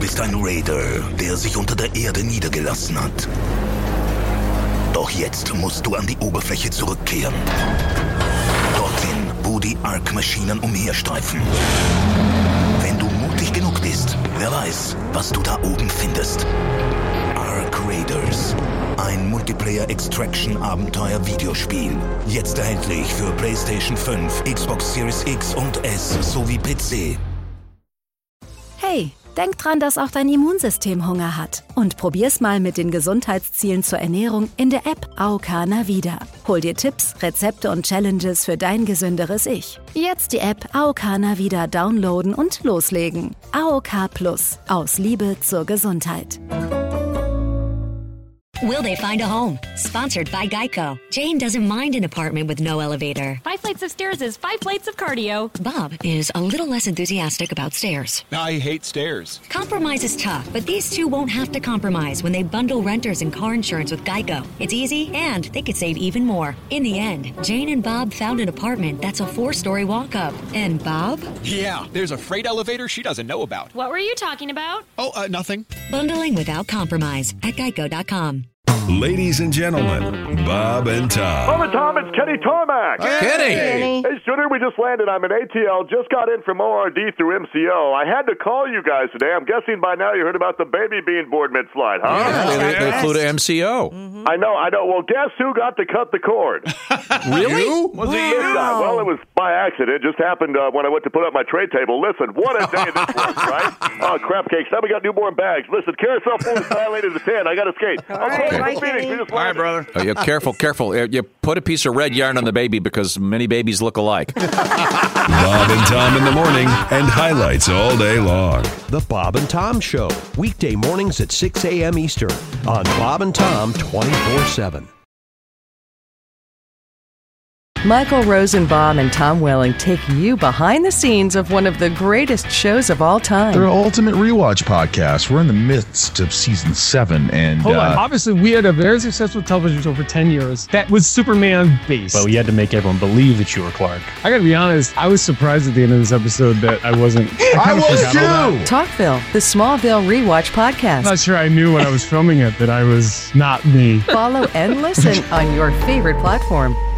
bist ein Raider, der sich unter der Erde niedergelassen hat. Doch jetzt musst du an die Oberfläche zurückkehren. Dorthin, wo die Ark-Maschinen umherstreifen. Wenn du mutig genug bist, wer weiß, was du da oben findest. Ark Raiders. Ein Multiplayer-Extraction-Abenteuer-Videospiel. Jetzt erhältlich für PlayStation 5, Xbox Series X und S sowie PC. Hey, denk dran, dass auch dein Immunsystem Hunger hat. Und probier's mal mit den Gesundheitszielen zur Ernährung in der App AOK Navida. Hol dir Tipps, Rezepte und Challenges für dein gesünderes Ich. Jetzt die App AOK Navida downloaden und loslegen. AOK Plus. Aus Liebe zur Gesundheit. Will they find a home? Sponsored by Geico. Jane doesn't mind an apartment with no elevator. 5 flights of stairs is 5 plates of cardio. Bob is a little less enthusiastic about stairs. I hate stairs. Compromise is tough, but these two won't have to compromise when they bundle renters and car insurance with Geico. It's easy, and they could save even more. In the end, Jane and Bob found an apartment that's a 4-story walk-up. And Bob? Yeah, there's a freight elevator she doesn't know about. What were you talking about? Oh, nothing. Bundling without compromise at geico.com. Ladies and gentlemen, Bob and Tom. Bob and Tom, it's Kenny Tarmac. Kenny! Hey, Shooter, we just landed. I'm in ATL, just got in from ORD through MCO. I had to call you guys today. I'm guessing by now you heard about the baby being board mid-flight, huh? Yeah, they flew to MCO. Mm-hmm. I know. Well, guess who got to cut the cord? Really? Was it you? Well, it was by accident. It just happened when I went to put up my tray table. Listen, what a day this was, right? Oh, crap cakes. Now we got newborn bags. Listen, carousel full is dilated to 10. I got to skate. All right, brother. Careful. You put a piece of red yarn on the baby because many babies look alike. Bob and Tom in the morning and highlights all day long. The Bob and Tom Show, weekday mornings at 6 a.m. Eastern on Bob and Tom 24/7. Michael Rosenbaum and Tom Welling take you behind the scenes of one of the greatest shows of all time. They're an ultimate rewatch podcast. We're in the midst of season 7, and hold on. Obviously, we had a very successful television show for 10 years that was Superman based. But we had to make everyone believe that you were Clark. I got to be honest. I was surprised at the end of this episode that I wasn't. I was too. Talkville, the Smallville rewatch podcast. I'm not sure I knew when I was filming it that I was not me. Follow and listen on your favorite platform.